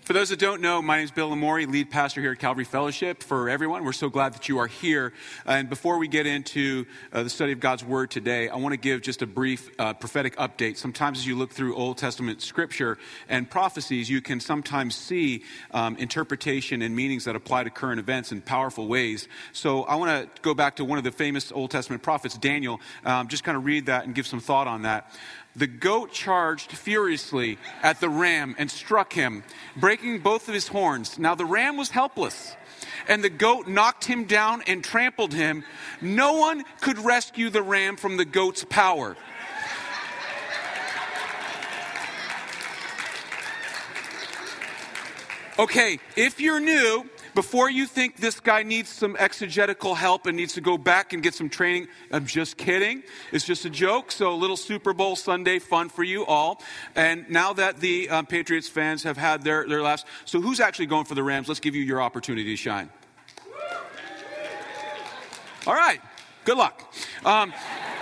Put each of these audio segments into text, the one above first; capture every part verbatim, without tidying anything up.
For those that don't know, my name is Bill Lamori, lead pastor here at Calvary Fellowship. For everyone, we're so glad that you are here. And before we get into uh, the study of God's Word today, I want to give just a brief uh, prophetic update. Sometimes as you look through Old Testament scripture and prophecies, you can sometimes see um, interpretation and meanings that apply to current events in powerful ways. So I want to go back to one of the famous Old Testament prophets, Daniel, um, just kind of read that and give some thought on that. The goat charged furiously at the ram and struck him, breaking both of his horns. Now the ram was helpless, and the goat knocked him down and trampled him. No one could rescue the ram from the goat's power. Okay, if you're new, before you think this guy needs some exegetical help and needs to go back and get some training, I'm just kidding. It's just a joke. So a little Super Bowl Sunday fun for you all. And now that the um, Patriots fans have had their, their laughs, so who's actually going for the Rams? Let's give you your opportunity to shine. All right. Good luck. Um,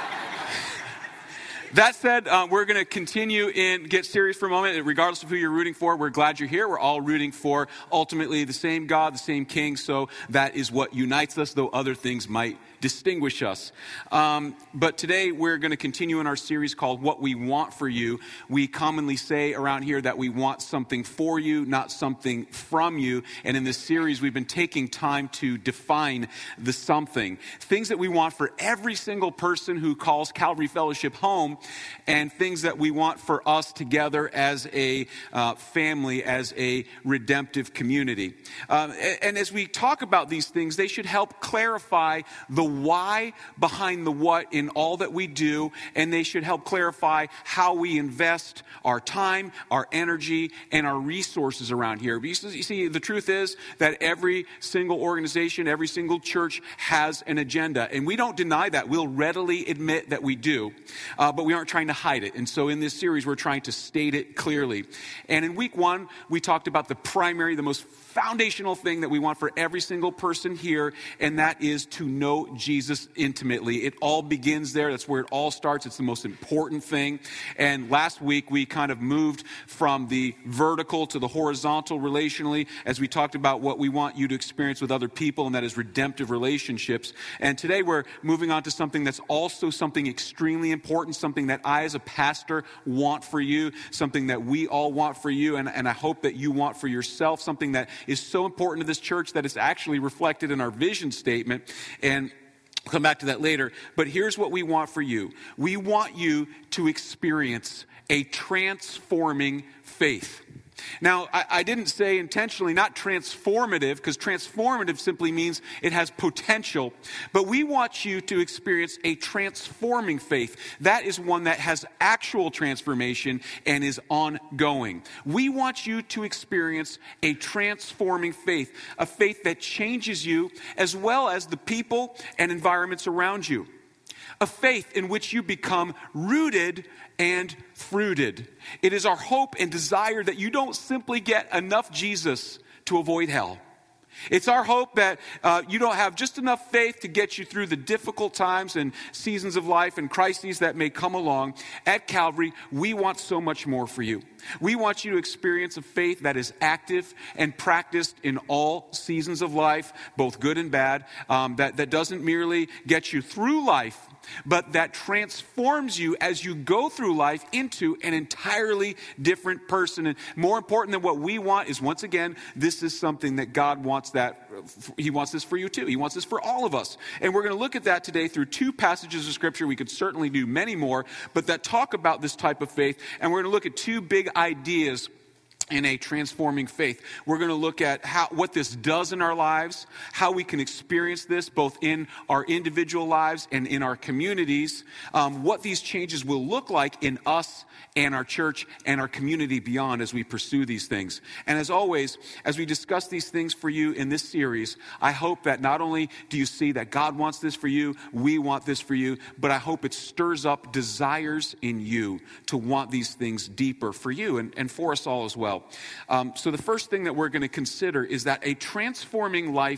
That said, uh, we're going to continue and get serious for a moment. Regardless of who you're rooting for, we're glad you're here. We're all rooting for ultimately the same God, the same King. So that is what unites us, though other things might distinguish us. Um, but today we're going to continue in our series called What We Want for You. We commonly say around here that we want something for you, not something from you. And in this series, we've been taking time to define the something. Things that we want for every single person who calls Calvary Fellowship home, and things that we want for us together as a uh, family, as a redemptive community. Um, and, and as we talk about these things, they should help clarify the why behind the what in all that we do, and they should help clarify how we invest our time, our energy, and our resources around here. You see, the truth is that every single organization, every single church has an agenda, and we don't deny that. We'll readily admit that we do, uh, but we aren't trying to hide it. And so in this series, we're trying to state it clearly. And in week one, we talked about the primary, the most foundational thing that we want for every single person here, and that is to know Jesus intimately. It all begins there. That's where it all starts. It's the most important thing. And last week, we kind of moved from the vertical to the horizontal relationally as we talked about what we want you to experience with other people, and that is redemptive relationships. And today, we're moving on to something that's also something extremely important, something that I as a pastor want for you, something that we all want for you, and, and I hope that you want for yourself, something that is so important to this church that it's actually reflected in our vision statement. And we'll come back to that later. But here's what we want for you. We want you to experience a transforming faith. Now, I, I didn't say intentionally not transformative, because transformative simply means it has potential. But we want you to experience a transforming faith. That is one that has actual transformation and is ongoing. We want you to experience a transforming faith, a faith that changes you as well as the people and environments around you. A faith in which you become rooted and fruited. It is our hope and desire that you don't simply get enough Jesus to avoid hell. It's our hope that uh, you don't have just enough faith to get you through the difficult times and seasons of life and crises that may come along. At Calvary, we want so much more for you. We want you to experience a faith that is active and practiced in all seasons of life, both good and bad, um, that, that doesn't merely get you through life, but that transforms you as you go through life into an entirely different person. And more important than what we want is, once again, this is something that God wants that. He wants this for you too. He wants this for all of us. And we're going to look at that today through two passages of Scripture. We could certainly do many more, but that talk about this type of faith. And we're going to look at two big ideas in a transforming faith. We're going to look at how what this does in our lives, how we can experience this both in our individual lives and in our communities, um, what these changes will look like in us and our church and our community beyond as we pursue these things. And as always, as we discuss these things for you in this series, I hope that not only do you see that God wants this for you, we want this for you, but I hope it stirs up desires in you to want these things deeper for you and, and for us all as well. Um, so the first thing that we're going to consider is that a transforming life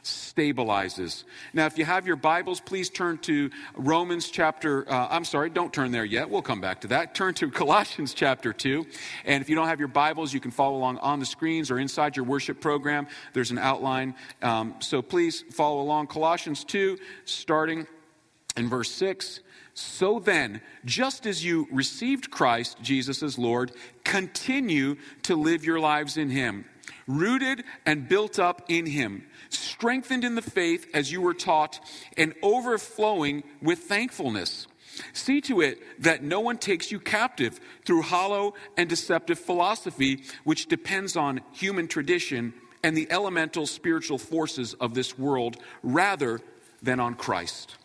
stabilizes. Now, if you have your Bibles, please turn to Romans chapter, uh, I'm sorry, don't turn there yet. We'll come back to that. Turn to Colossians chapter two. And if you don't have your Bibles, you can follow along on the screens or inside your worship program. There's an outline. Um, so please follow along. Colossians two, starting in verse six. So then, just as you received Christ Jesus as Lord, continue to live your lives in him, rooted and built up in him, strengthened in the faith as you were taught, and overflowing with thankfulness. See to it that no one takes you captive through hollow and deceptive philosophy, which depends on human tradition and the elemental spiritual forces of this world, rather than on Christ.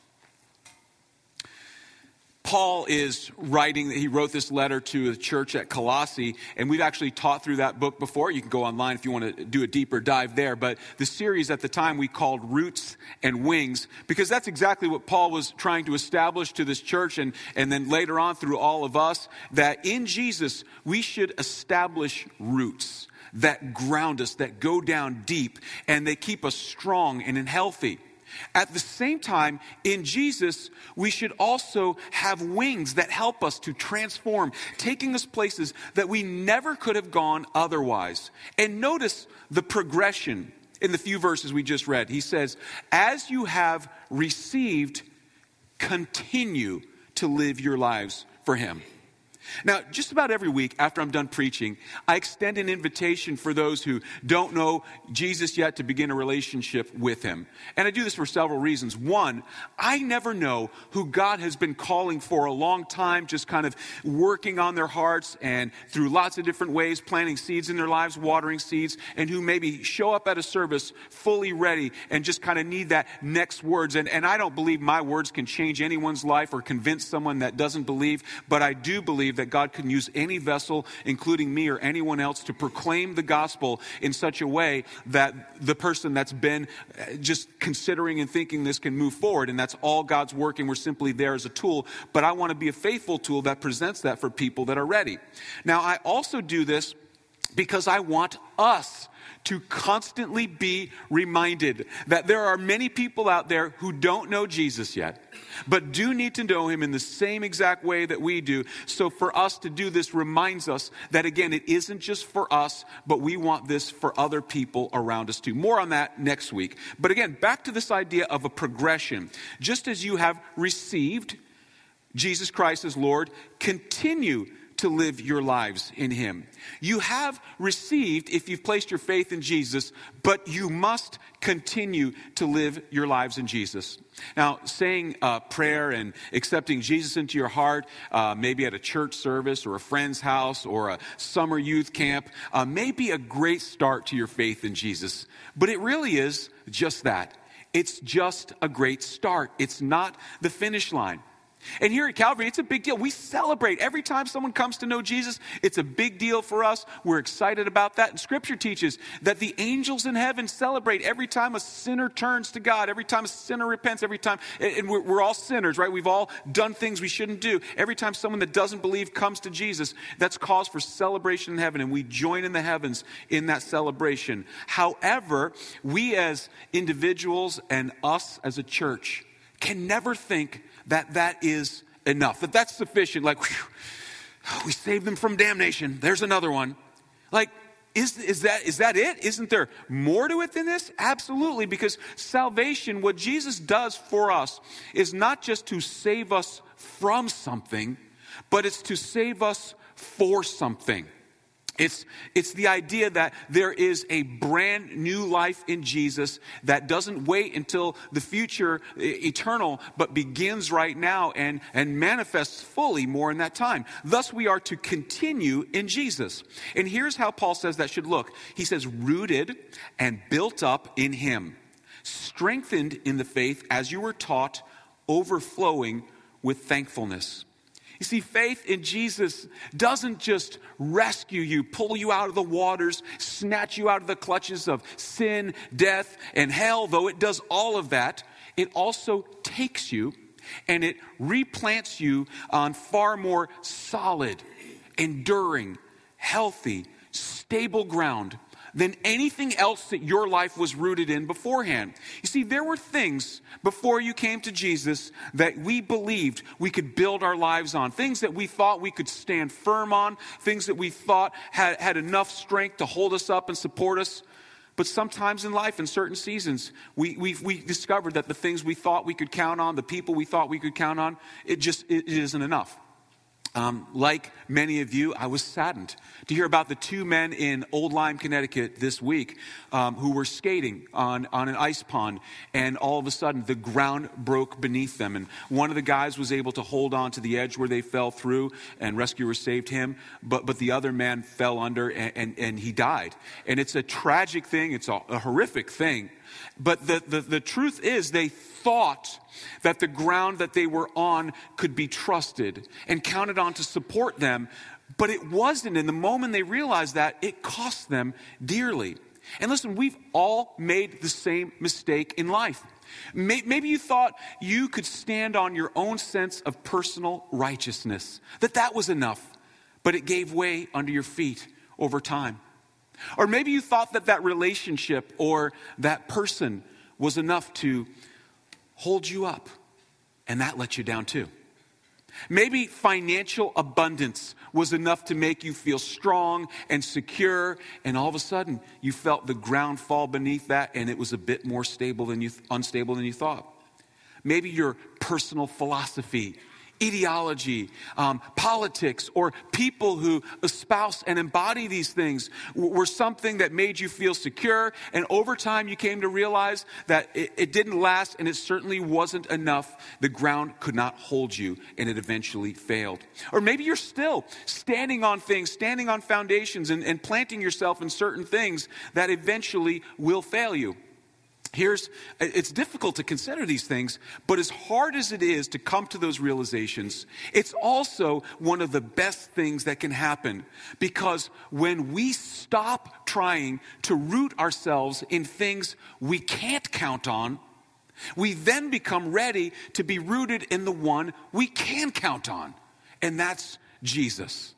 Paul is writing, he wrote this letter to the church at Colossae, and we've actually taught through that book before. You can go online if you want to do a deeper dive there. But the series at the time we called Roots and Wings, because that's exactly what Paul was trying to establish to this church, and, and then later on through all of us, that in Jesus we should establish roots that ground us, that go down deep, and they keep us strong and healthy. At the same time, in Jesus, we should also have wings that help us to transform, taking us places that we never could have gone otherwise. And notice the progression in the few verses we just read. He says, as you have received, continue to live your lives for him. Now, just about every week after I'm done preaching, I extend an invitation for those who don't know Jesus yet to begin a relationship with him. And I do this for several reasons. One, I never know who God has been calling for a long time, just kind of working on their hearts and through lots of different ways, planting seeds in their lives, watering seeds, and who maybe show up at a service fully ready and just kind of need that next words. And, and I don't believe my words can change anyone's life or convince someone that doesn't believe, but I do believe that God can use any vessel, including me or anyone else, to proclaim the gospel in such a way that the person that's been just considering and thinking this can move forward. And that's all God's work, and we're simply there as a tool. But I want to be a faithful tool that presents that for people that are ready. Now, I also do this because I want us to constantly be reminded that there are many people out there who don't know Jesus yet, but do need to know him in the same exact way that we do. So for us to do this reminds us that, again, it isn't just for us, but we want this for other people around us too. More on that next week. But again, back to this idea of a progression. Just as you have received Jesus Christ as Lord, continue to live your lives in him. You have received if you've placed your faith in Jesus, but you must continue to live your lives in Jesus. Now, saying a prayer and accepting Jesus into your heart, uh, maybe at a church service or a friend's house or a summer youth camp, uh, may be a great start to your faith in Jesus. But it really is just that. It's just a great start. It's not the finish line. And here at Calvary, it's a big deal. We celebrate every time someone comes to know Jesus. It's a big deal for us. We're excited about that. And Scripture teaches that the angels in heaven celebrate every time a sinner turns to God, every time a sinner repents, every time, and we're, we're all sinners, right? We've all done things we shouldn't do. Every time someone that doesn't believe comes to Jesus, that's cause for celebration in heaven, and we join in the heavens in that celebration. However, we as individuals and us as a church can never think that that is enough, that that's sufficient. Like, whew, we saved them from damnation. There's another one. Like, is, is that is that it? Isn't there more to it than this? Absolutely, because salvation, what Jesus does for us, is not just to save us from something, but it's to save us for something. It's, it's the idea that there is a brand new life in Jesus that doesn't wait until the future eternal, but begins right now and, and manifests fully more in that time. Thus, we are to continue in Jesus. And here's how Paul says that should look. He says, rooted and built up in him, strengthened in the faith as you were taught, overflowing with thankfulness. You see, faith in Jesus doesn't just rescue you, pull you out of the waters, snatch you out of the clutches of sin, death, and hell. Though it does all of that, it also takes you and it replants you on far more solid, enduring, healthy, stable ground than anything else that your life was rooted in beforehand. You see, there were things before you came to Jesus that we believed we could build our lives on, things that we thought we could stand firm on, things that we thought had, had enough strength to hold us up and support us. But sometimes in life, in certain seasons, we, we, we discovered that the things we thought we could count on, the people we thought we could count on, it just it, it isn't enough. Um, like many of you, I was saddened to hear about the two men in Old Lyme, Connecticut this week um, who were skating on, on an ice pond, and all of a sudden the ground broke beneath them. And one of the guys was able to hold on to the edge where they fell through, and rescuers saved him, but, but the other man fell under and, and, and he died. And it's a tragic thing, it's a, a horrific thing. But the, the, the truth is they thought that the ground that they were on could be trusted and counted on to support them, but it wasn't. And the moment they realized that, it cost them dearly. And listen, we've all made the same mistake in life. Maybe you thought you could stand on your own sense of personal righteousness, that that was enough, but it gave way under your feet over time. Or maybe you thought that that relationship or that person was enough to hold you up, and that let you down too. Maybe financial abundance was enough to make you feel strong and secure, and all of a sudden you felt the ground fall beneath that, and it was a bit more stable than you unstable than you thought. Maybe your personal philosophy, ideology, um, politics, or people who espouse and embody these things were something that made you feel secure, and over time you came to realize that it, it didn't last, and it certainly wasn't enough. The ground could not hold you, and it eventually failed. Or maybe you're still standing on things, standing on foundations, and, and planting yourself in certain things that eventually will fail you. Here's, it's difficult to consider these things, but as hard as it is to come to those realizations, it's also one of the best things that can happen. Because when we stop trying to root ourselves in things we can't count on, we then become ready to be rooted in the one we can count on. And that's Jesus.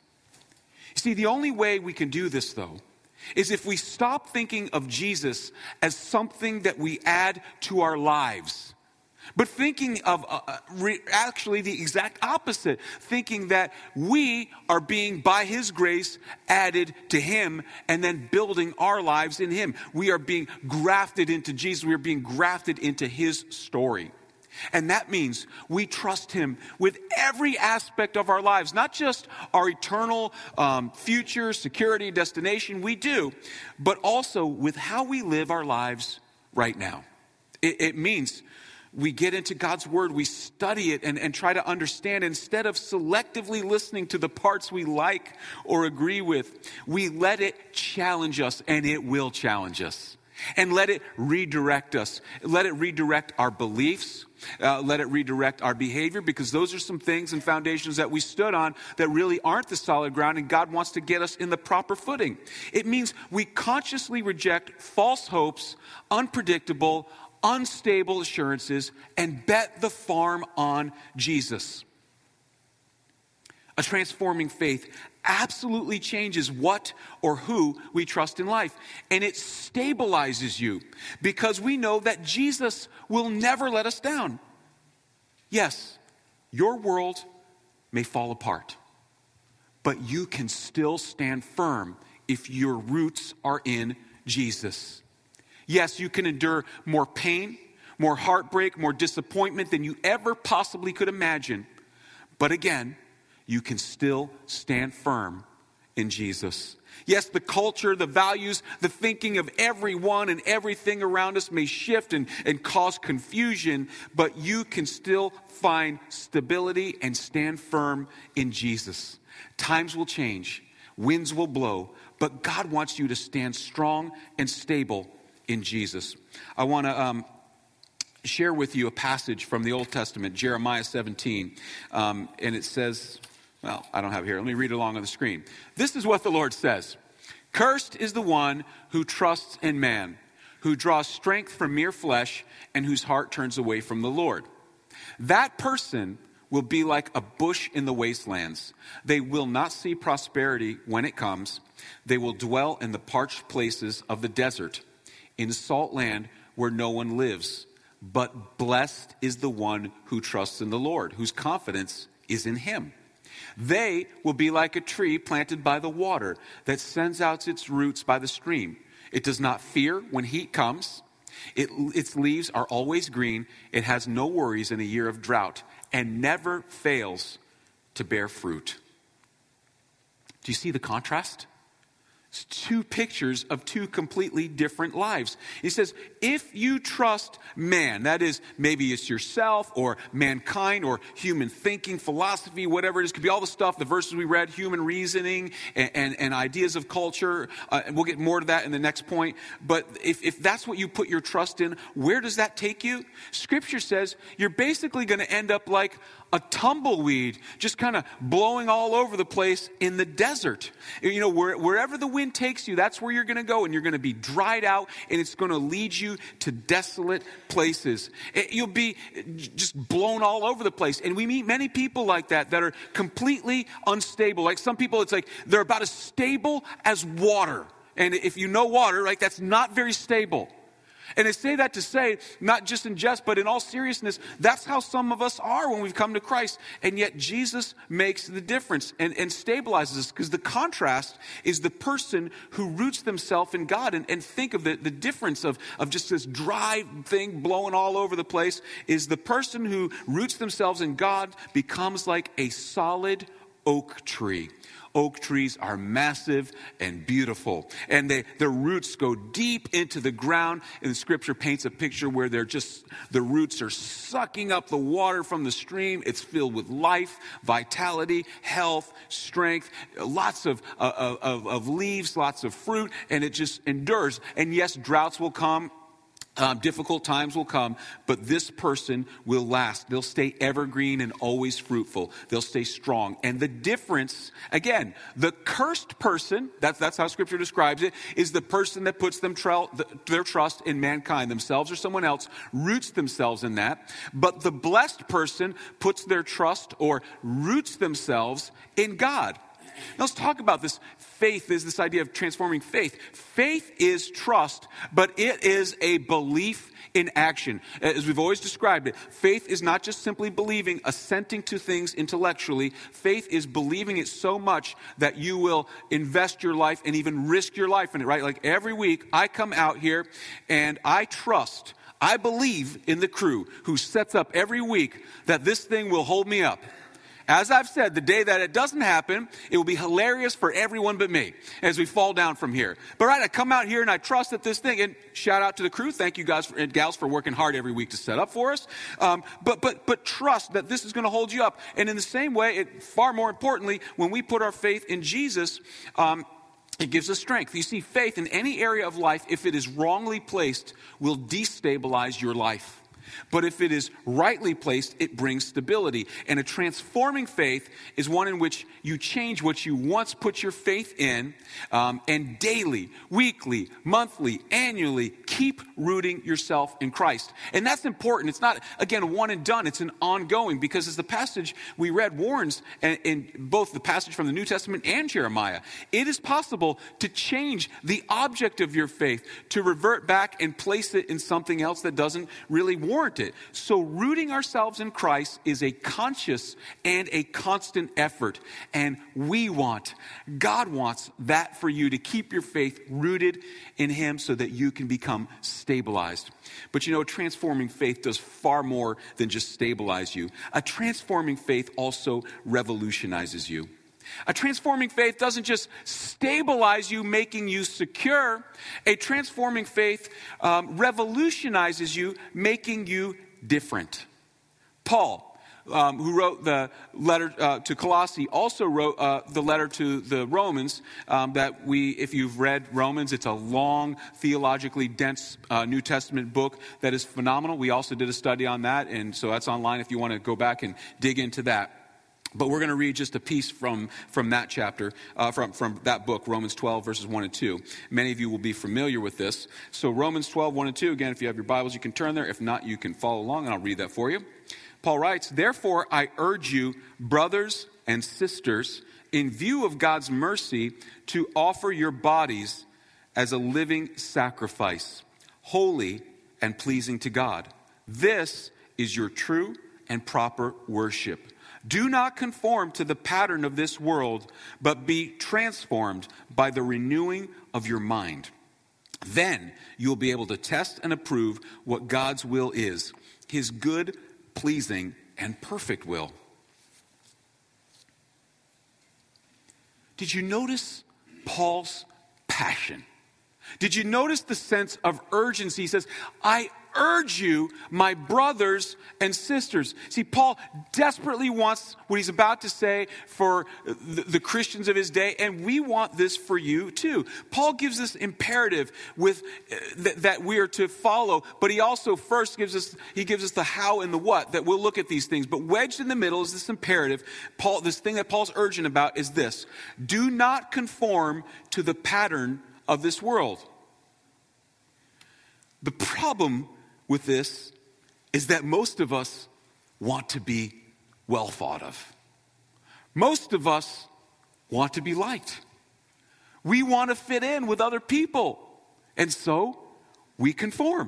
See, the only way we can do this, though, is if we stop thinking of Jesus as something that we add to our lives, but thinking of uh, re- actually the exact opposite, thinking that we are being, by His grace, added to Him and then building our lives in Him. We are being grafted into Jesus. We are being grafted into His story. And that means we trust Him with every aspect of our lives, not just our eternal um, future, security, destination, we do, but also with how we live our lives right now. It, it means we get into God's Word, we study it and, and try to understand. Instead of selectively listening to the parts we like or agree with, we let it challenge us, and it will challenge us. And let it redirect us. Let it redirect our beliefs. Uh, let it redirect our behavior, because those are some things and foundations that we stood on that really aren't the solid ground, and God wants to get us in the proper footing. It means we consciously reject false hopes, unpredictable, unstable assurances, and bet the farm on Jesus. A transforming faith absolutely changes what or who we trust in life. And it stabilizes you, because we know that Jesus will never let us down. Yes, your world may fall apart, but you can still stand firm if your roots are in Jesus. Yes, you can endure more pain, more heartbreak, more disappointment than you ever possibly could imagine. But again, you can still stand firm in Jesus. Yes, the culture, the values, the thinking of everyone and everything around us may shift and, and cause confusion, but you can still find stability and stand firm in Jesus. Times will change, winds will blow, but God wants you to stand strong and stable in Jesus. I want to um, share with you a passage from the Old Testament, Jeremiah seventeen, um, and it says... Well, I don't have it here. Let me read it along on the screen. This is what the Lord says. Cursed is the one who trusts in man, who draws strength from mere flesh, and whose heart turns away from the Lord. That person will be like a bush in the wastelands. They will not see prosperity when it comes, They will dwell in the parched places of the desert, in a salt land where no one lives. But blessed is the one who trusts in the Lord, whose confidence is in him. They will be like a tree planted by the water that sends out its roots by the stream. It does not fear when heat comes. It, its leaves are always green. It has no worries in a year of drought and never fails to bear fruit. Do you see the contrast? It's two pictures of two completely different lives. He says, if you trust man, that is, maybe it's yourself or mankind or human thinking, philosophy, whatever it is, could be all the stuff, the verses we read, human reasoning and, and, and ideas of culture. Uh, and we'll get more to that in the next point. But if, if that's what you put your trust in, where does that take you? Scripture says you're basically going to end up like a tumbleweed, just kind of blowing all over the place in the desert. You know, where, wherever the wind takes you, that's where you're going to go, and you're going to be dried out, and it's going to lead you to desolate places. It, you'll be just blown all over the place. And we meet many people like that, that are completely unstable. Like some people, it's like they're about as stable as water. And if you know water, right, that's not very stable. And I say that to say, not just in jest, but in all seriousness, that's how some of us are when we've come to Christ. And yet Jesus makes the difference and, and stabilizes us, because the contrast is the person who roots themselves in God. And, and think of the, the difference of, of just this dry thing blowing all over the place, is the person who roots themselves in God becomes like a solid oak tree. Oak trees are massive and beautiful, and they, their roots go deep into the ground. And the scripture paints a picture where they're just, the roots are sucking up the water from the stream. It's filled with life, vitality, health, strength, lots of, uh, of, of leaves, lots of fruit, and it just endures. And yes, droughts will come. Um, difficult times will come, but this person will last. They'll stay evergreen and always fruitful. They'll stay strong. And the difference, again, the cursed person, that's, that's how Scripture describes it, is the person that puts them tra- their trust in mankind, themselves or someone else, roots themselves in that. But the blessed person puts their trust or roots themselves in God. Now let's talk about this. Faith is this idea of transforming faith. Faith is trust, but it is a belief in action. As we've always described it, faith is not just simply believing, assenting to things intellectually. Faith is believing it so much that you will invest your life and even risk your life in it, right? Like every week I come out here and I trust, I believe in the crew who sets up every week that this thing will hold me up. As I've said, the day that it doesn't happen, it will be hilarious for everyone but me as we fall down from here. But right, I come out here and I trust that this thing, and shout out to the crew. Thank you guys for, and gals for working hard every week to set up for us. Um, but but but trust that this is going to hold you up. And in the same way, it, far more importantly, when we put our faith in Jesus, um, it gives us strength. You see, faith in any area of life, if it is wrongly placed, will destabilize your life. But if it is rightly placed, it brings stability. And a transforming faith is one in which you change what you once put your faith in, um, and daily, weekly, monthly, annually, keep rooting yourself in Christ. And that's important. It's not, again, one and done. It's an ongoing, because as the passage we read warns, and in both the passage from the New Testament and Jeremiah, it is possible to change the object of your faith, to revert back and place it in something else that doesn't really warrant it. So rooting ourselves in Christ is a conscious and a constant effort. And we want, God wants that for you, to keep your faith rooted in Him so that you can become stabilized. But you know, transforming faith does far more than just stabilize you. A transforming faith also revolutionizes you. A transforming faith doesn't just stabilize you, making you secure. A transforming faith um, revolutionizes you, making you different. Paul, um, who wrote the letter uh, to Colossae, also wrote uh, the letter to the Romans um, that we, if you've read Romans, it's a long, theologically dense uh, New Testament book that is phenomenal. We also did a study on that, and so that's online if you want to go back and dig into that. But we're going to read just a piece from, from that chapter, uh, from, from that book, Romans twelve, verses one and two. Many of you will be familiar with this. So Romans twelve, one and two, again, if you have your Bibles, you can turn there. If not, you can follow along, and I'll read that for you. Paul writes, "Therefore I urge you, brothers and sisters, in view of God's mercy, to offer your bodies as a living sacrifice, holy and pleasing to God. This is your true and proper worship. Do not conform to the pattern of this world, but be transformed by the renewing of your mind. Then you'll be able to test and approve what God's will is, his good, pleasing, and perfect will. Did you notice Paul's passion? Did you notice the sense of urgency? He says, I urge you, my brothers and sisters. See, Paul desperately wants what he's about to say for the, the Christians of his day, and we want this for you too. Paul gives this imperative with uh, th- that we are to follow, but he also first gives us he gives us the how and the what, that we'll look at these things. But wedged in the middle is this imperative. Paul, this thing that Paul's urgent about is this: do not conform to the pattern of this world. The problem with this is that most of us want to be well thought of. Most of us want to be liked. We want to fit in with other people. And so we conform.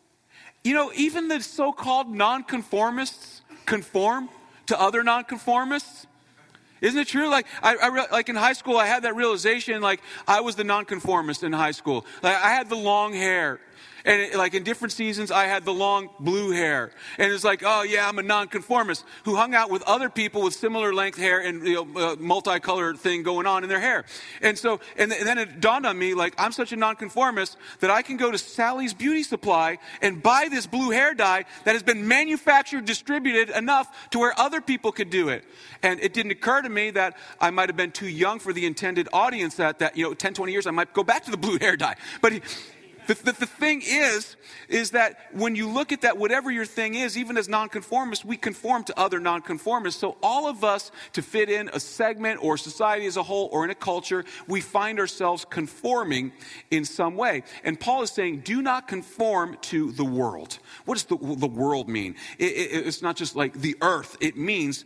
You know, even the so-called nonconformists conform to other nonconformists. Isn't it true? Like, I, I, like in high school, I had that realization, like, I was the nonconformist in high school. Like, I had the long hair. And it, like in different seasons, I had the long blue hair. And it's like, oh yeah, I'm a nonconformist who hung out with other people with similar length hair and, you know, uh, multicolored thing going on in their hair. And so, and, th- and then it dawned on me, like, I'm such a nonconformist that I can go to Sally's Beauty Supply and buy this blue hair dye that has been manufactured, distributed enough to where other people could do it. And it didn't occur to me that I might have been too young for the intended audience that, that you know, ten, twenty years, I might go back to the blue hair dye. But he, The, the, the thing is, is that when you look at that, whatever your thing is, even as nonconformists, we conform to other nonconformists. So all of us, to fit in a segment or society as a whole or in a culture, we find ourselves conforming in some way. And Paul is saying, do not conform to the world. What does the, the world mean? It, it, it's not just like the earth. It means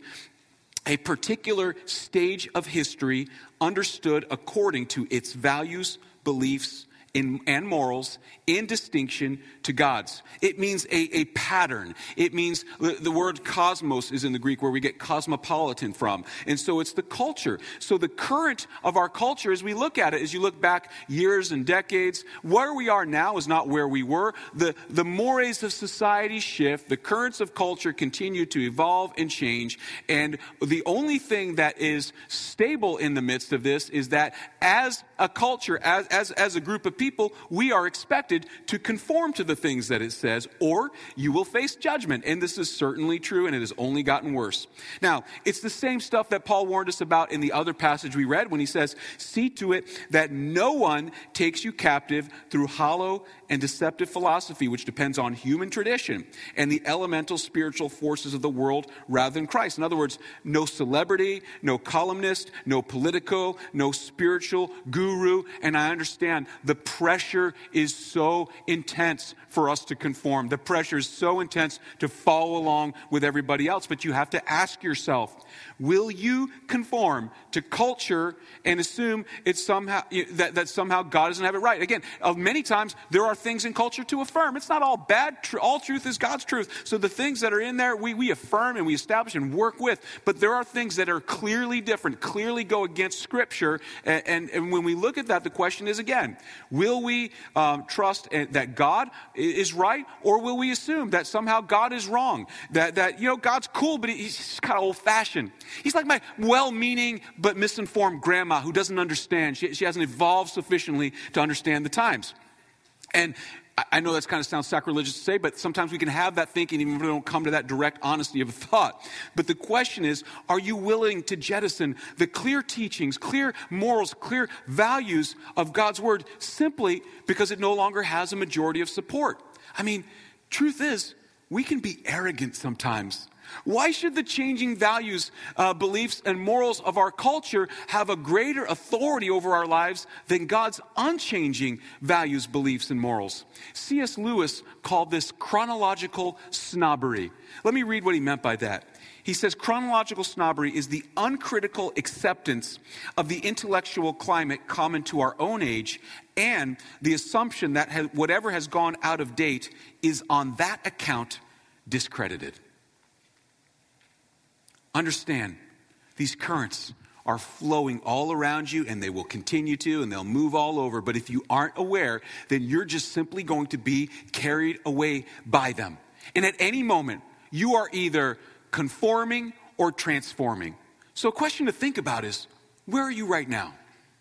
a particular stage of history understood according to its values, beliefs, In, and morals in distinction to God's. It means a, a pattern. It means the, the word cosmos is in the Greek, where we get cosmopolitan from. And so it's the culture. So the current of our culture, as we look at it, as you look back years and decades, where we are now is not where we were. The, the mores of society shift. The currents of culture continue to evolve and change. And the only thing that is stable in the midst of this is that as a culture, as, as, as a group of people, we are expected to conform to the things that it says, or you will face judgment. And this is certainly true, and it has only gotten worse. Now, it's the same stuff that Paul warned us about in the other passage we read when he says, see to it that no one takes you captive through hollow and deceptive philosophy, which depends on human tradition and the elemental spiritual forces of the world rather than Christ. In other words, no celebrity, no columnist, no politico, no spiritual guru. And I understand the pressure is so intense for us to conform. The pressure is so intense to follow along with everybody else. But you have to ask yourself, will you conform to culture and assume it's somehow that, that somehow God doesn't have it right? Again, uh, many times there are things in culture to affirm. It's not all bad. Tr- all truth is God's truth. So the things that are in there, we, we affirm and we establish and work with. But there are things that are clearly different, clearly go against Scripture. And, and, and when we look at that, the question is again, will we um, trust that God is right, or will we assume that somehow God is wrong? That, that you know, God's cool, but he's kind of old-fashioned. He's like my well-meaning but misinformed grandma who doesn't understand. She, she hasn't evolved sufficiently to understand the times. And I know that kind of sounds sacrilegious to say, but sometimes we can have that thinking even if we don't come to that direct honesty of a thought. But the question is, are you willing to jettison the clear teachings, clear morals, clear values of God's Word simply because it no longer has a majority of support? I mean, truth is, we can be arrogant sometimes. Why should the changing values, uh, beliefs, and morals of our culture have a greater authority over our lives than God's unchanging values, beliefs, and morals? C S Lewis called this chronological snobbery. Let me read what he meant by that. He says chronological snobbery is the uncritical acceptance of the intellectual climate common to our own age and the assumption that has, whatever has gone out of date is on that account discredited. Understand, these currents are flowing all around you, and they will continue to, and they'll move all over. But if you aren't aware, then you're just simply going to be carried away by them. And at any moment, you are either conforming or transforming. So a question to think about is, where are you right now?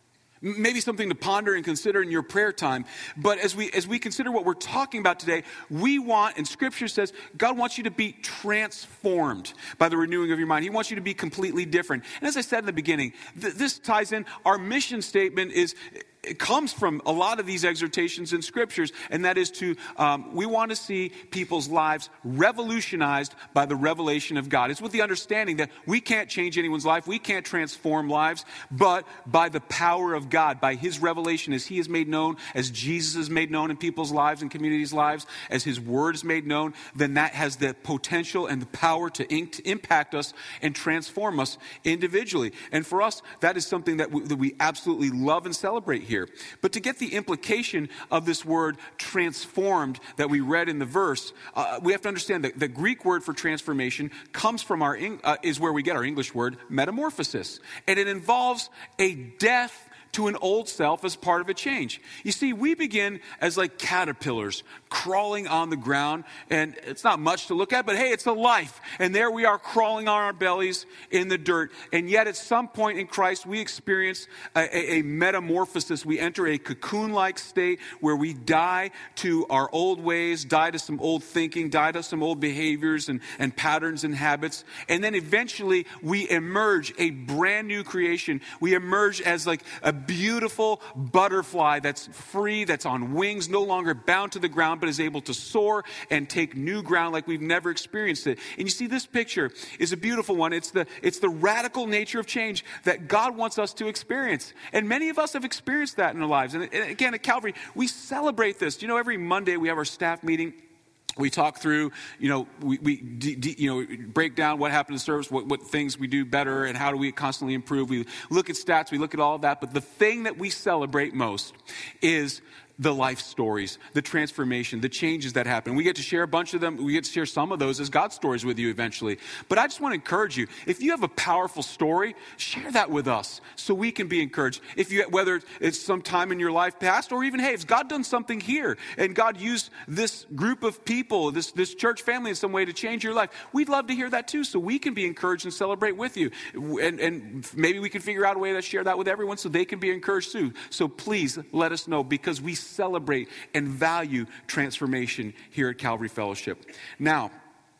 Maybe something to ponder and consider in your prayer time. But as we as we consider what we're talking about today, we want, and Scripture says, God wants you to be transformed by the renewing of your mind. He wants you to be completely different. And as I said in the beginning, th- this ties in, our mission statement is, it comes from a lot of these exhortations in Scriptures, and that is to, um, we want to see people's lives revolutionized by the revelation of God. It's with the understanding that we can't change anyone's life, we can't transform lives, but by the power of God, by His revelation, as He is made known, as Jesus is made known in people's lives and communities' lives, as His Word is made known, then that has the potential and the power to, in- to impact us and transform us individually. And for us, that is something that we, that we absolutely love and celebrate here. But to get the implication of this word transformed that we read in the verse, uh, we have to understand that the Greek word for transformation comes from our, uh, is where we get our English word metamorphosis. And it involves a death to an old self as part of a change. You see, we begin as like caterpillars crawling on the ground, and it's not much to look at, but hey, it's a life. And there we are crawling on our bellies in the dirt. And yet at some point in Christ, we experience a, a, a metamorphosis. We enter a cocoon-like state where we die to our old ways, die to some old thinking, die to some old behaviors and, and patterns and habits. And then eventually we emerge a brand new creation. We emerge as like a beautiful butterfly that's free, that's on wings, no longer bound to the ground, but is able to soar and take new ground like we've never experienced it. And you see, this picture is a beautiful one. It's the, it's the radical nature of change that God wants us to experience. And many of us have experienced that in our lives. And, and again, at Calvary, we celebrate this. You know, every Monday we have our staff meeting. We talk through, you know, we, we d- d- you know, break down what happened in service, what, what things we do better, and how do we constantly improve. We look at stats, we look at all of that. But the thing that we celebrate most is the life stories, the transformation, the changes that happen. We get to share a bunch of them. We get to share some of those as God stories with you eventually. But I just want to encourage you, if you have a powerful story, share that with us so we can be encouraged. If you, whether it's some time in your life past, or even, hey, if God done something here and God used this group of people, this, this church family in some way to change your life, we'd love to hear that too so we can be encouraged and celebrate with you. And, and maybe we can figure out a way to share that with everyone so they can be encouraged too. So please let us know, because we celebrate and value transformation here at Calvary Fellowship. Now,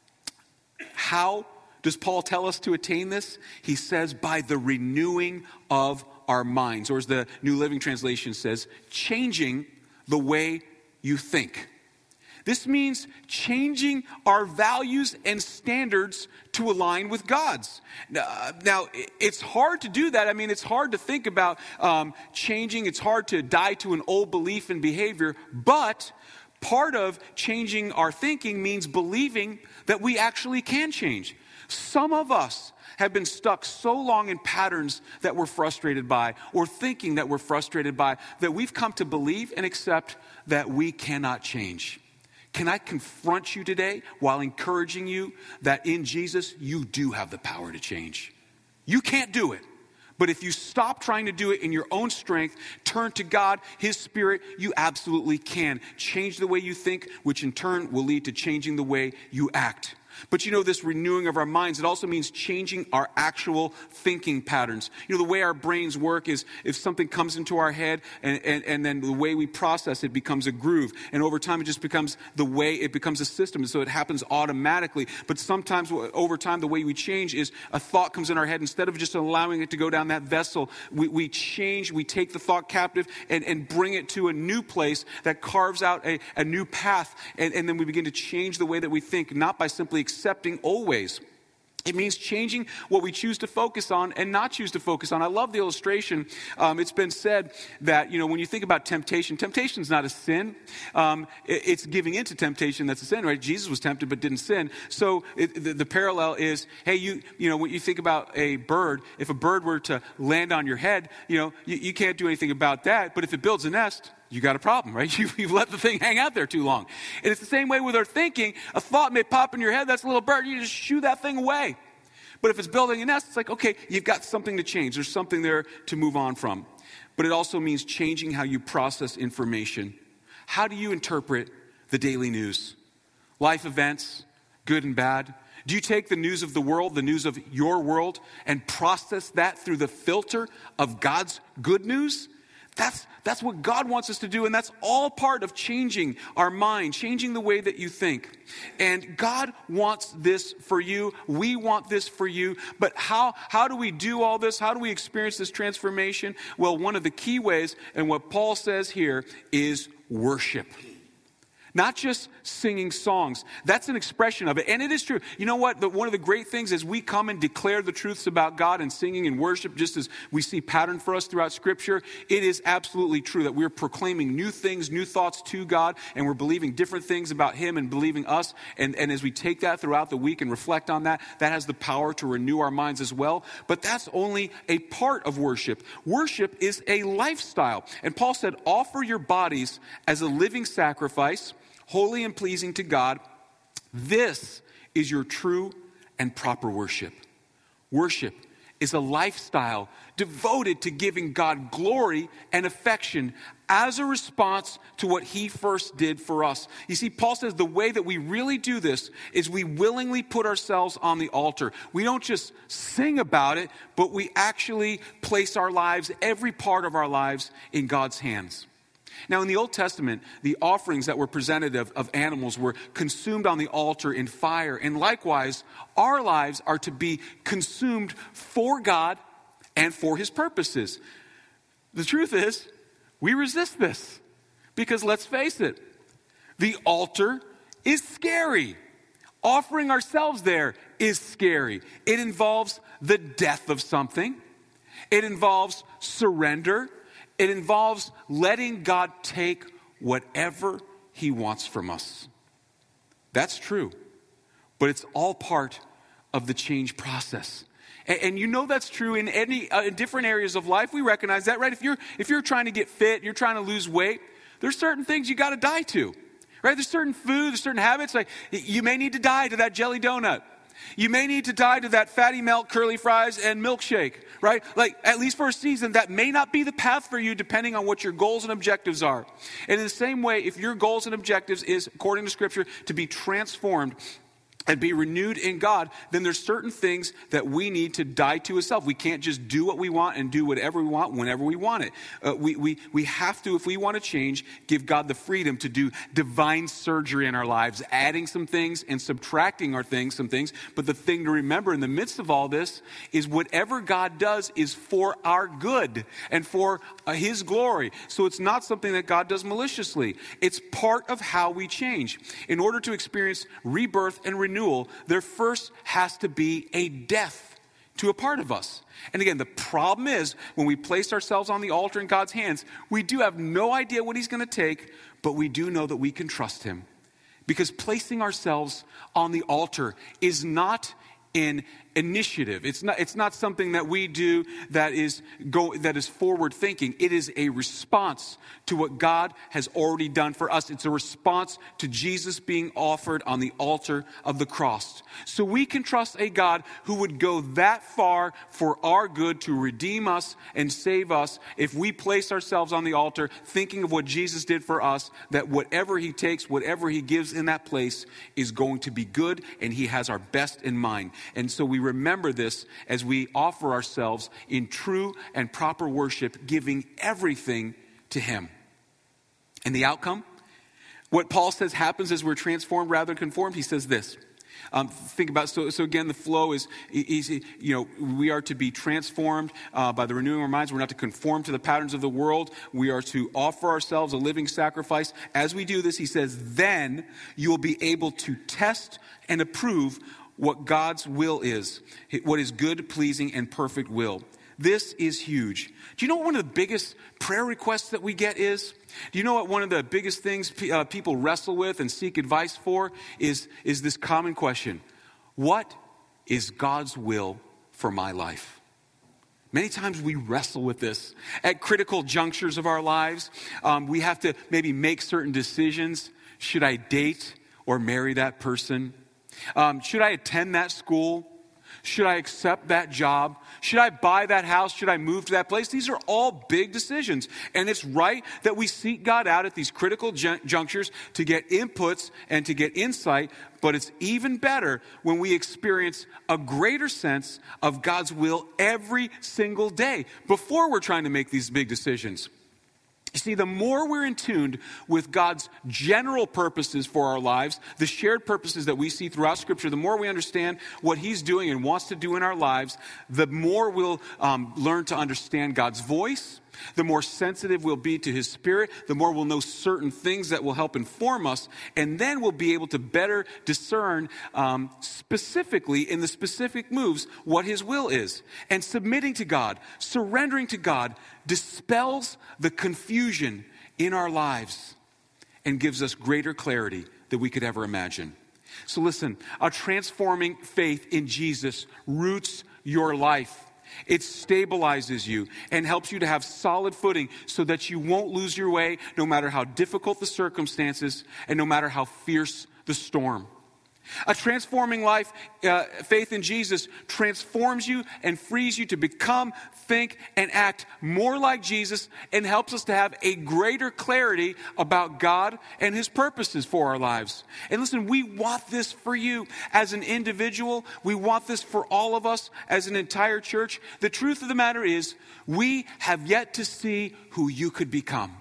how does Paul tell us to attain this? He says, by the renewing of our minds, or as the New Living Translation says, changing the way you think. This means changing our values and standards to align with God's. Uh, now, it's hard to do that. I mean, it's hard to think about um, changing. It's hard to die to an old belief and behavior. But part of changing our thinking means believing that we actually can change. Some of us have been stuck so long in patterns that we're frustrated by, or thinking that we're frustrated by, that we've come to believe and accept that we cannot change. Can I confront you today while encouraging you that in Jesus, you do have the power to change? You can't do it. But if you stop trying to do it in your own strength, turn to God, His Spirit, you absolutely can change the way you think, which in turn will lead to changing the way you act. But you know, this renewing of our minds, it also means changing our actual thinking patterns. You know, the way our brains work is if something comes into our head and, and, and then the way we process it becomes a groove. And over time, it just becomes the way, it becomes a system. And so it happens automatically. But sometimes over time, the way we change is a thought comes in our head. Instead of just allowing it to go down that vessel, we, we change, we take the thought captive and, and bring it to a new place that carves out a, a new path. And, and then we begin to change the way that we think, not by simply accepting old ways. It means changing what we choose to focus on and not choose to focus on. I love the illustration. Um, it's been said that, you know, when you think about temptation, temptation is not a sin. Um, it, it's giving into temptation that's a sin, right? Jesus was tempted but didn't sin. So it, the, the parallel is, hey, you you know, when you think about a bird, if a bird were to land on your head, you know, you, you can't do anything about that. But if it builds a nest, you got a problem, right? You, you've let the thing hang out there too long. And it's the same way with our thinking. A thought may pop in your head. That's a little bird. You just shoo that thing away. But if it's building a nest, it's like, okay, you've got something to change. There's something there to move on from. But it also means changing how you process information. How do you interpret the daily news? Life events, good and bad. Do you take the news of the world, the news of your world, and process that through the filter of God's good news? That's, that's what God wants us to do, and that's all part of changing our mind, changing the way that you think. And God wants this for you. We want this for you. But how, how do we do all this? How do we experience this transformation? Well, one of the key ways, and what Paul says here, is worship. Not just singing songs. That's an expression of it. And it is true. You know what? The, one of the great things is we come and declare the truths about God and singing and worship, just as we see pattern for us throughout Scripture. It is absolutely true that we're proclaiming new things, new thoughts to God, and we're believing different things about Him and believing us. And, and as we take that throughout the week and reflect on that, that has the power to renew our minds as well. But that's only a part of worship. Worship is a lifestyle. And Paul said, offer your bodies as a living sacrifice, holy and pleasing to God. This is your true and proper worship. Worship is a lifestyle devoted to giving God glory and affection as a response to what He first did for us. You see, Paul says the way that we really do this is we willingly put ourselves on the altar. We don't just sing about it, but we actually place our lives, every part of our lives, in God's hands. Now, in the Old Testament, the offerings that were presented of, of animals were consumed on the altar in fire. And likewise, our lives are to be consumed for God and for His purposes. The truth is, we resist this. Because let's face it, the altar is scary. Offering ourselves there is scary. It involves the death of something. It involves surrender. It involves letting God take whatever He wants from us. That's true. But it's all part of the change process. And, and you know that's true in any uh, in different areas of life. We recognize that, right? If you're if you're trying to get fit, you're trying to lose weight, there's certain things you got to die to. Right? There's certain food, there's certain habits. Like you may need to die to that jelly donut. You may need to die to that fatty melt, curly fries, and milkshake, right? Like, at least for a season, that may not be the path for you depending on what your goals and objectives are. And in the same way, if your goals and objectives is, according to Scripture, to be transformed and be renewed in God, then there's certain things that we need to die to as self. We can't just do what we want and do whatever we want whenever we want it. Uh, we, we, we have to, if we want to change, give God the freedom to do divine surgery in our lives, adding some things and subtracting our things, some things. But the thing to remember in the midst of all this is whatever God does is for our good and for uh, His glory. So it's not something that God does maliciously. It's part of how we change. In order to experience rebirth and renewal, there first has to be a death to a part of us. And again, the problem is when we place ourselves on the altar in God's hands, we do have no idea what He's going to take, but we do know that we can trust Him. Because placing ourselves on the altar is not an initiative. It's not, it's not something that we do that is go that is forward thinking. It is a response to what God has already done for us. It's a response to Jesus being offered on the altar of the cross. So we can trust a God who would go that far for our good to redeem us and save us if we place ourselves on the altar thinking of what Jesus did for us, that whatever He takes, whatever He gives in that place is going to be good, and He has our best in mind. And so we remember this as we offer ourselves in true and proper worship, giving everything to Him. And the outcome? What Paul says happens as we're transformed rather than conformed. He says this. Um, think about, so, so again, the flow is easy. You know, we are to be transformed uh, by the renewing of our minds. We're not to conform to the patterns of the world. We are to offer ourselves a living sacrifice. As we do this, he says, then you will be able to test and approve what God's will is, what is good, pleasing, and perfect will. This is huge. Do you know what one of the biggest prayer requests that we get is? Do you know what one of the biggest things uh, people wrestle with and seek advice for is, is this common question? What is God's will for my life? Many times we wrestle with this. At critical junctures of our lives, um, we have to maybe make certain decisions. Should I date or marry that person? Um, should I attend that school? Should I accept that job? Should I buy that house? Should I move to that place? These are all big decisions. And it's right that we seek God out at these critical jun- junctures to get inputs and to get insight. But it's even better when we experience a greater sense of God's will every single day before we're trying to make these big decisions. You see, the more we're in tune with God's general purposes for our lives, the shared purposes that we see throughout Scripture, the more we understand what He's doing and wants to do in our lives, the more we'll um, learn to understand God's voice, the more sensitive we'll be to His Spirit, the more we'll know certain things that will help inform us, and then we'll be able to better discern um, specifically in the specific moves what His will is. And submitting to God, surrendering to God, dispels the confusion in our lives and gives us greater clarity than we could ever imagine. So listen, a transforming faith in Jesus roots your life. It stabilizes you and helps you to have solid footing so that you won't lose your way no matter how difficult the circumstances and no matter how fierce the storm. A transforming life, uh, faith in Jesus, transforms you and frees you to become, think, and act more like Jesus and helps us to have a greater clarity about God and His purposes for our lives. And listen, we want this for you as an individual. We want this for all of us as an entire church. The truth of the matter is, we have yet to see who you could become.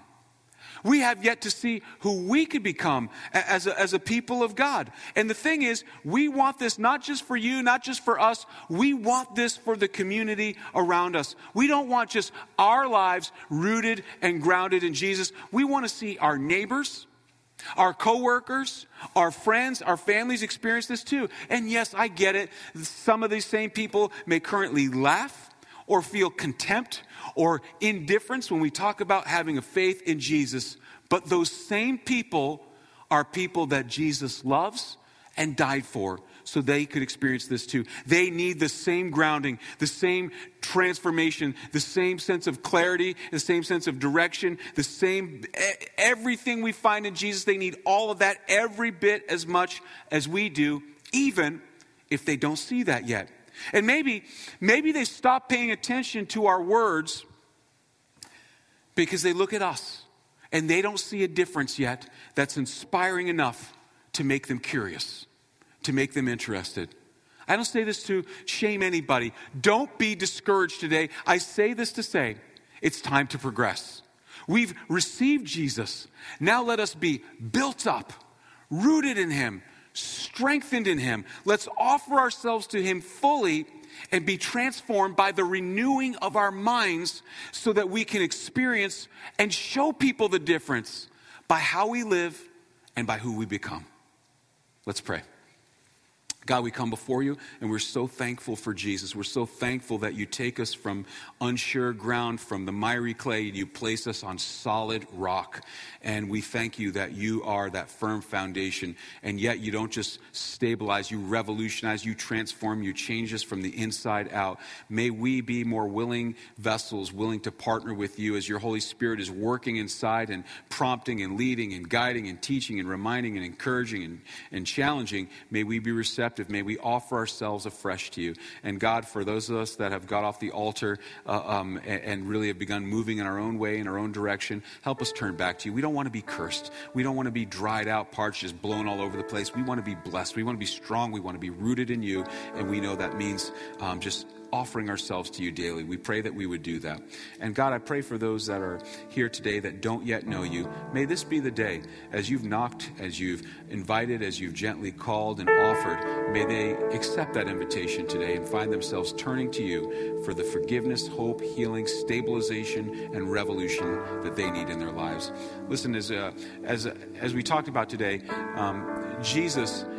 We have yet to see who we could become as a, as a people of God. And the thing is, we want this not just for you, not just for us. We want this for the community around us. We don't want just our lives rooted and grounded in Jesus. We want to see our neighbors, our coworkers, our friends, our families experience this too. And yes, I get it. Some of these same people may currently laugh or feel contempt or indifference when we talk about having a faith in Jesus. But those same people are people that Jesus loves and died for so they could experience this too. They need the same grounding, the same transformation, the same sense of clarity, the same sense of direction, the same, everything we find in Jesus. They need all of that every bit as much as we do, even if they don't see that yet. And maybe, maybe they stop paying attention to our words because they look at us and they don't see a difference yet that's inspiring enough to make them curious, to make them interested. I don't say this to shame anybody. Don't be discouraged today. I say this to say it's time to progress. We've received Jesus. Now let us be built up, rooted in Him, strengthened in Him. Let's offer ourselves to Him fully and be transformed by the renewing of our minds so that we can experience and show people the difference by how we live and by who we become. Let's pray. God, we come before you and we're so thankful for Jesus. We're so thankful that you take us from unsure ground, from the miry clay, and you place us on solid rock. And we thank you that you are that firm foundation. And yet you don't just stabilize, you revolutionize, you transform, you change us from the inside out. May we be more willing vessels, willing to partner with you as your Holy Spirit is working inside and prompting and leading and guiding and teaching and reminding and encouraging and, and challenging. May we be receptive. May we offer ourselves afresh to you. And God, for those of us that have got off the altar uh, um, and, and really have begun moving in our own way, in our own direction, help us turn back to you. We don't want to be cursed. We don't want to be dried out, parched, just blown all over the place. We want to be blessed. We want to be strong. We want to be rooted in you. And we know that means um, just offering ourselves to you daily. We pray that we would do that. And God, I pray for those that are here today that don't yet know you. May this be the day, as you've knocked, as you've invited, as you've gently called and offered, may they accept that invitation today and find themselves turning to you for the forgiveness, hope, healing, stabilization, and revolution that they need in their lives. Listen, as uh, as as we talked about today, um, Jesus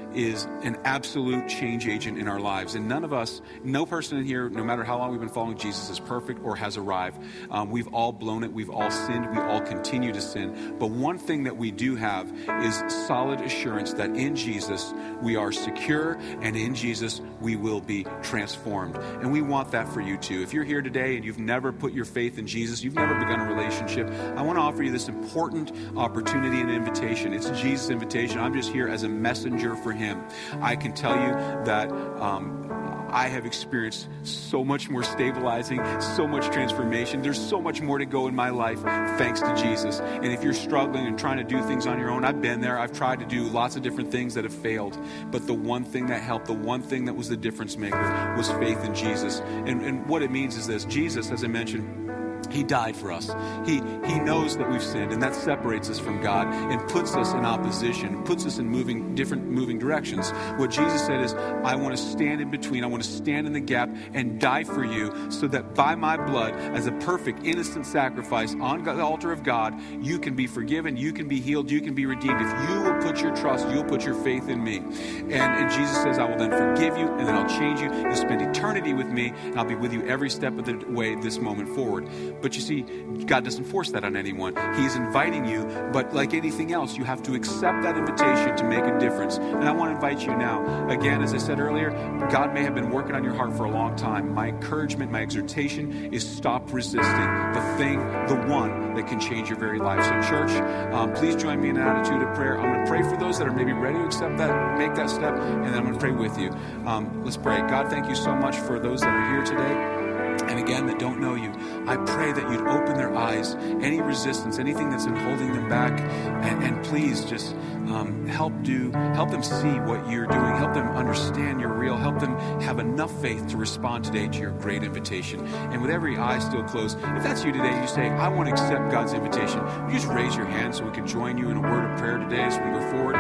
is an absolute change agent in our lives. And none of us, no person in here, no matter how long we've been following Jesus, is perfect or has arrived. Um, we've all blown it. We've all sinned. We all continue to sin. But one thing that we do have is solid assurance that in Jesus we are secure, and in Jesus we will be transformed. And we want that for you too. If you're here today and you've never put your faith in Jesus, you've never begun a relationship, I want to offer you this important opportunity and invitation. It's Jesus' invitation. I'm just here as a messenger for him. I can tell you that um, I have experienced so much more stabilizing, so much transformation. There's so much more to go in my life thanks to Jesus. And if you're struggling and trying to do things on your own, I've been there. I've tried to do lots of different things that have failed. But the one thing that helped, the one thing that was the difference maker was faith in Jesus. And, and what it means is this. Jesus, as I mentioned, he died for us. He he knows that we've sinned, and that separates us from God and puts us in opposition, puts us in moving different moving directions. What Jesus said is, I want to stand in between. I want to stand in the gap and die for you so that by my blood, as a perfect, innocent sacrifice on the altar of God, you can be forgiven, you can be healed, you can be redeemed. If you will put your trust, you'll put your faith in me. And, and Jesus says, I will then forgive you, and then I'll change you. You'll spend eternity with me, and I'll be with you every step of the way this moment forward. But you see, God doesn't force that on anyone. He's inviting you, but like anything else, you have to accept that invitation to make a difference. And I want to invite you now. Again, as I said earlier, God may have been working on your heart for a long time. My encouragement, my exhortation is stop resisting the thing, the one that can change your very life. So church, um, please join me in an attitude of prayer. I'm going to pray for those that are maybe ready to accept that, make that step, and then I'm going to pray with you. Um, let's pray. God, thank you so much for those that are here today. And again, that don't know you. I pray that you'd open their eyes, any resistance, anything that's been holding them back, and, and please just um, help do, help them see what you're doing, help them understand you're real, help them have enough faith to respond today to your great invitation. And with every eye still closed, if that's you today, you say, I want to accept God's invitation, you just raise your hand so we can join you in a word of prayer today as we go forward.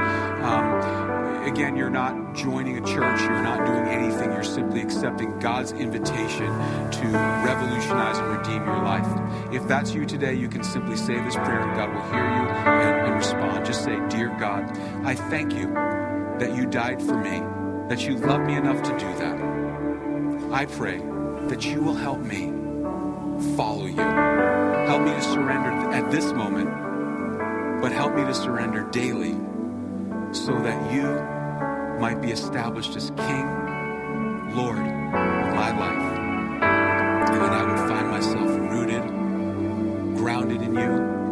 Um, Again, you're not joining a church. You're not doing anything. You're simply accepting God's invitation to revolutionize and redeem your life. If that's you today, you can simply say this prayer and God will hear you and, and respond. Just say, Dear God, I thank you that you died for me, that you love me enough to do that. I pray that you will help me follow you. Help me to surrender at this moment, but help me to surrender daily so that you might be established as King, Lord of my life. And then I would find myself rooted, grounded in you,